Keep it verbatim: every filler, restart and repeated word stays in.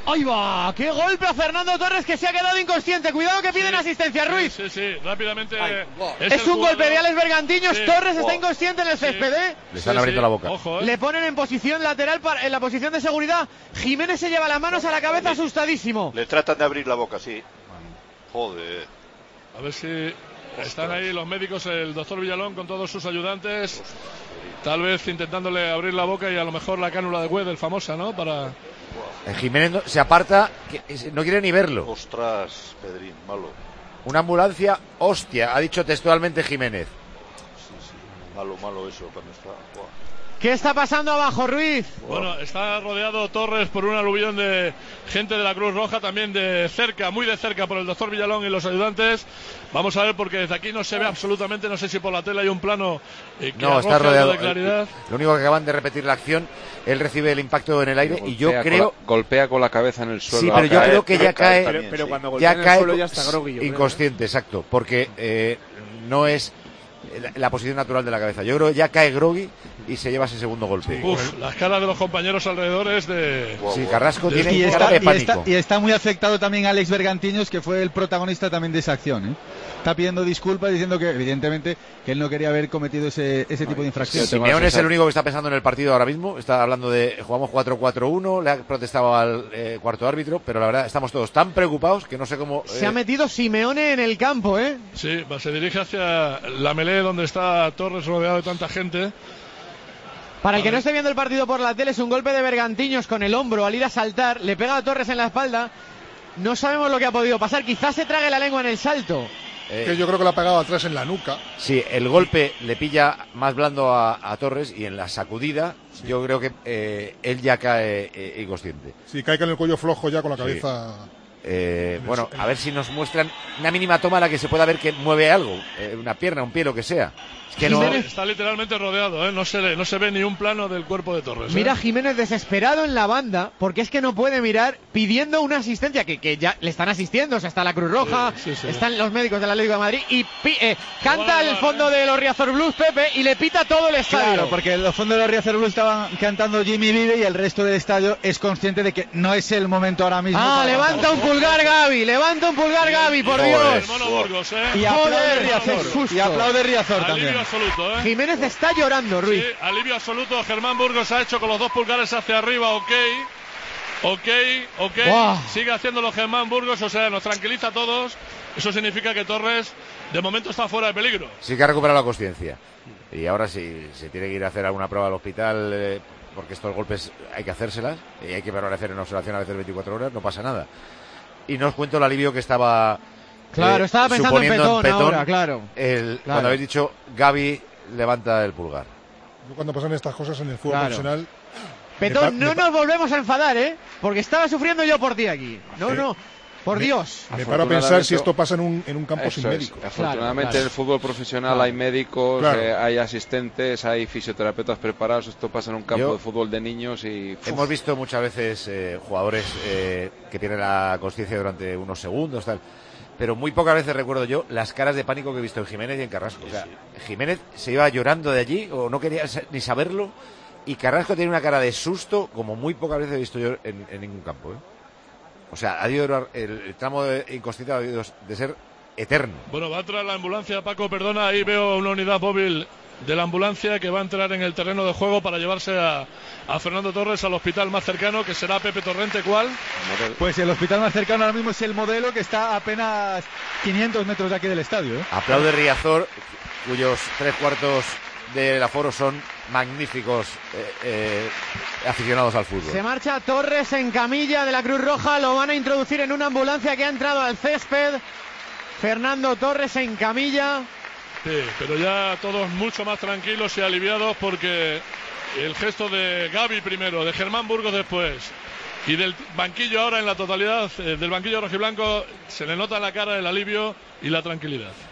¡Ahí va! ¡Qué golpe a Fernando Torres, que se ha quedado inconsciente! ¡Cuidado que piden sí, asistencia, Ruiz! Sí, sí, sí. Rápidamente. Ay, wow. Es, es un jugador... golpe de Alex Bergantiños. Sí. Torres wow. está inconsciente en el césped, ¿eh? Le están sí, abriendo sí. la boca. Ojo, ¿eh? Le ponen en posición lateral, para, en la posición de seguridad. Jiménez se lleva las manos a la cabeza, asustadísimo. Le tratan de abrir la boca, sí. Joder. A ver si están ahí los médicos, el doctor Villalón con todos sus ayudantes. Tal vez intentándole abrir la boca y a lo mejor la cánula de Weddell, famosa, ¿no? Para... El Jiménez se aparta, no quiere ni verlo. Ostras, Pedrín, malo. Una ambulancia, hostia, ha dicho textualmente Jiménez. Sí, sí, malo, malo eso cuando está... Wow. ¿Qué está pasando abajo, Ruiz? Bueno, está rodeado Torres por un aluvión de gente de la Cruz Roja, también de cerca, muy de cerca, por el doctor Villalón y los ayudantes. Vamos a ver, porque desde aquí no se ve absolutamente, no sé si por la tele hay un plano eh, que no, está rodeado de claridad. Lo único que acaban de repetir la acción, él recibe el impacto en el aire y yo creo... Con la, golpea con la cabeza en el suelo. Sí, pero yo cae, creo que ya cae... También, pero, pero sí. cuando golpea ya en el cae suelo ya está groggy, yo inconsciente, creo. exacto, porque eh, no es la, la posición natural de la cabeza. Yo creo que ya cae groggy y se lleva ese segundo golpe. Sí. Uf, las caras de los compañeros alrededor es de... Sí, Carrasco de... tiene y cara está, de y, pánico. está, y está muy afectado también Alex Bergantiños, que fue el protagonista también de esa acción, ¿eh? Está pidiendo disculpas, diciendo que evidentemente que él no quería haber cometido ese, ese tipo de infracción. Simeone es el único que está pensando en el partido ahora mismo. Está hablando de jugamos cuatro cuatro uno, le ha protestado al eh, cuarto árbitro, pero la verdad estamos todos tan preocupados que no sé cómo... Eh... Se ha metido Simeone en el campo, ¿eh? Sí, se dirige hacia la melee donde está Torres rodeado de tanta gente. Para el que no esté viendo el partido por la tele, es un golpe de Bergantiños con el hombro al ir a saltar, le pega a Torres en la espalda. No sabemos lo que ha podido pasar, quizás se trague la lengua en el salto. Eh, que yo creo que lo ha pegado atrás en la nuca. Sí, el golpe le pilla más blando a, a Torres y en la sacudida sí. yo creo que eh, él ya cae eh, inconsciente. Sí, cae con el cuello flojo ya con la cabeza... Sí. Eh, bueno, a ver si nos muestran una mínima toma en la que se pueda ver que mueve algo, eh, una pierna, un pie, lo que sea. Es que no... Está literalmente rodeado, ¿eh? no, se le, no se ve ni un plano del cuerpo de Torres. ¿eh? Mira Jiménez desesperado en la banda, porque es que no puede mirar, pidiendo una asistencia, que, que ya le están asistiendo, o sea, está la Cruz Roja, sí, sí, sí. están los médicos del Atlético de Madrid, y pi, eh, canta bueno, el fondo bueno. de los Riazor Blues, Pepe, y le pita todo el estadio. Claro, porque los fondos de los Riazor Blues estaban cantando Jimmy Vive y el resto del estadio es consciente de que no es el momento ahora mismo. Ah, levanta un pulgar Gaby, levanta un pulgar Gaby, por Dios. Burgos, ¿eh? Y aplaude Riazor, y aplaude Riazor también. Absoluto, ¿eh? Jiménez está llorando, Ruiz. Sí, alivio absoluto. Germán Burgos ha hecho con los dos pulgares hacia arriba, ok. Ok, ok. Wow. Sigue haciéndolo Germán Burgos, o sea, nos tranquiliza a todos. Eso significa que Torres, de momento, está fuera de peligro. Sí que ha recuperado la consciencia. Y ahora sí, se tiene que ir a hacer alguna prueba al hospital, eh, porque estos golpes hay que hacérselas. Y hay que permanecer en observación a veces veinticuatro horas, no pasa nada. Y no os cuento el alivio que estaba... Claro, eh, estaba pensando en Petón, en Petón ahora, claro. El, claro. Cuando habéis dicho, Gaby levanta el pulgar. Yo cuando pasan estas cosas en el fútbol claro. profesional... Petón, no nos volvemos a enfadar, ¿eh? Porque estaba sufriendo yo por ti aquí. No, ¿Eh? no, por me, Dios. Me paro a pensar si esto pasa en un, en un campo sin médicos. Es. Afortunadamente claro, claro. en el fútbol profesional claro. hay médicos, claro. eh, hay asistentes, hay fisioterapeutas preparados. Esto pasa en un campo yo, de fútbol de niños y... Uf. Hemos visto muchas veces eh, jugadores eh, que tienen la consciencia durante unos segundos, tal... Pero muy pocas veces recuerdo yo las caras de pánico que he visto en Jiménez y en Carrasco. O sea, Jiménez se iba llorando de allí o no quería ni saberlo, y Carrasco tiene una cara de susto como muy pocas veces he visto yo en, en ningún campo, ¿eh? O sea, ha debido, el, el tramo de inconsciencia ha debido de ser eterno. Bueno, va a entrar la ambulancia, Paco, perdona, ahí veo una unidad móvil de la ambulancia que va a entrar en el terreno de juego para llevarse a, a Fernando Torres al hospital más cercano, que será Pepe Torrente. ¿Cuál? Pues el hospital más cercano ahora mismo es el Modelo, que está a apenas quinientos metros de aquí del estadio, ¿eh? Aplaude Riazor, cuyos tres cuartos del aforo son magníficos eh, eh, aficionados al fútbol. Se marcha Torres en camilla de la Cruz Roja, lo van a introducir en una ambulancia que ha entrado al césped. Fernando Torres en camilla. Sí, pero ya todos mucho más tranquilos y aliviados, porque el gesto de Gaby primero, de Germán Burgos después y del banquillo ahora en la totalidad, eh, del banquillo rojiblanco, se le nota en la cara el alivio y la tranquilidad.